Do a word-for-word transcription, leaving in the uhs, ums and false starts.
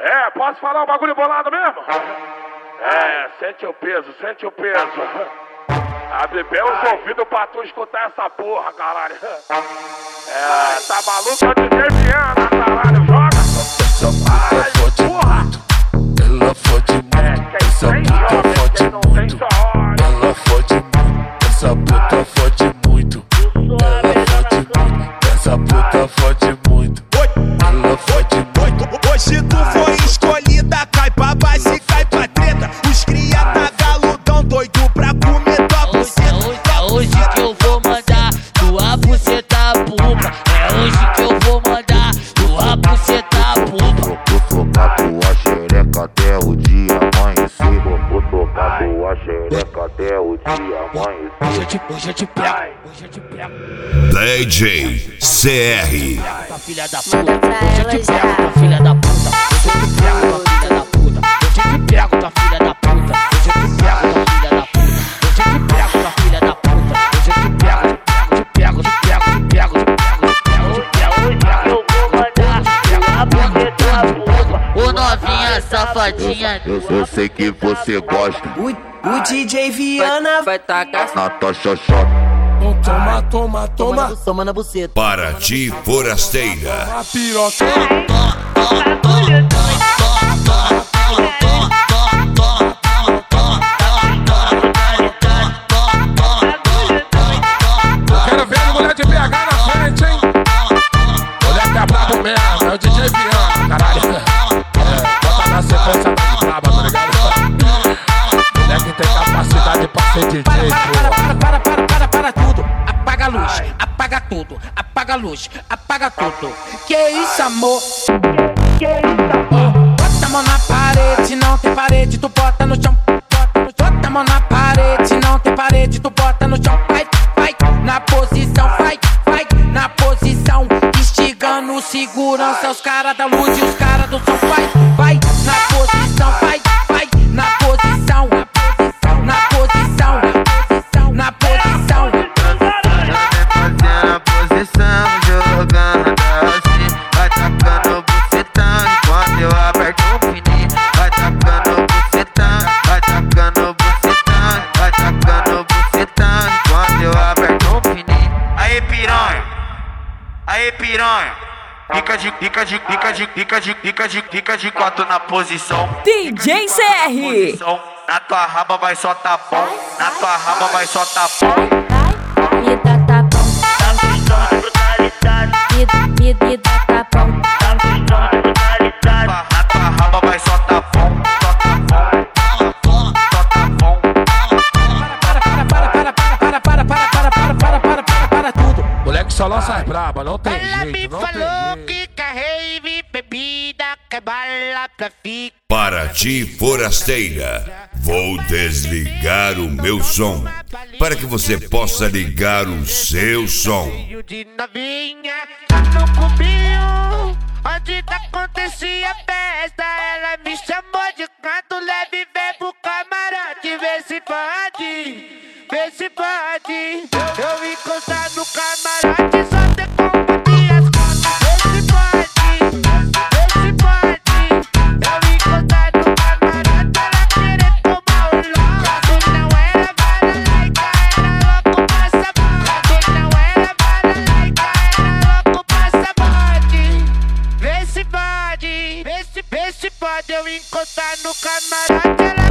É, posso falar um bagulho bolado mesmo? É, sente o peso, sente o peso. Abre bem os ouvidos pra tu escutar essa porra, caralho. É, tá maluco? É o D J Viana, caralho, joga. Essa puta fode muito, ela fode muito. Essa puta fode muito, ela fode muito. Essa puta fode muito, ela fode muito. Essa puta fode muito, ela fode muito. Hoje tu foi escolhida, cai pra base e cai pra treta. Os cria tá galudão, doido pra comer tua buceta. É hoje que eu vou mandar tua buceta pulpa. É hoje que eu vou mandar tua buceta pulpa. Vou tocar tua xereca até o dia amanhecer. Vou tocar tua xereca até o dia amanhecer. Hoje eu te, hoje eu te pego, hoje eu te pego. D J C R. Tua filha da puta, hoje eu te pego, tua filha da puta. Hoje eu te pego, tua filha da puta. Hoje eu te pego, tua filha da puta. Hoje eu te pego, tua filha da puta. Hoje eu te pego, tua filha da puta. Hoje eu te pego, te pego, te pego, te pego, te pego, te pego, te pego, te pego. Eu vou mandar a buceta puta. Ô novinha safadinha. Eu, eu sei que você gosta. O, o D J Viana vai tacar Na tua xoxota. Toma, toma, toma. toma na buceta. Paraty Forasteira. A piroca. Quero ver a mulher de B H na frente, hein? Mulher que é brabo mesmo, é o D J Viana, caralho. É, bota na sequência da braba, tá ligado? Mulher que tem capacidade pra ser D J, para, pô. para, para, para, para, para tudo. Apaga a luz, apaga tudo, apaga a luz, apaga tudo. Que isso, amor? Que isso, amor? Bota a mão na parede, não tem parede, tu bota no chão. Bota, no chão. Bota a mão na parede, não tem parede, tu bota no chão. Vai, vai, na posição, vai, vai, na posição. Instigando segurança, os caras da luz e os caras do som. Vai, vai, na posição, vai, vai, na posição, na posição, na posição, na posição. Fazendo a posição, jogando assim. Vai tacando bucetão enquanto eu aperto o fininho. Vai tacando bucetão, vai tacando bucetão. Vai tacando bucetão enquanto eu aperto o fininho. Aí piranha, aí piranha. Fica de, fica de, fica de, fica de, fica de, fica de quatro na posição. D J C R. Na tua raba vai só tapão, na tua raba vai só tapão. Me dá tapão, me, me, me dá tapão. Na tua raba vai só tapão, só tapão, só tapão. Para, para, para, para, para, para, para, para, para, para, para, para, para tudo. Moleque só lança as braba, não tem Ela me jeito, não tem falou jeito. que quer rave, bebida, quer bala pra ficar. Paraty Forasteira. Vou desligar o meu som para que você possa ligar o seu som. De novinha, tá no cubinho, onde acontecia a festa. Ela me chamou de canto leve, vem pro camarote. Vê se pode, vê se pode. Eu encostar no camarote, só ter como dias. Vê se pode, vê se pode. Eu encostar no camarote, ela querer tomar o louco. Não era bala laica, era louco pra sabor. Não era bala laica, era louco pra sabor. Vê se pode, vê se, vê se pode. Eu encostar no camarote, ela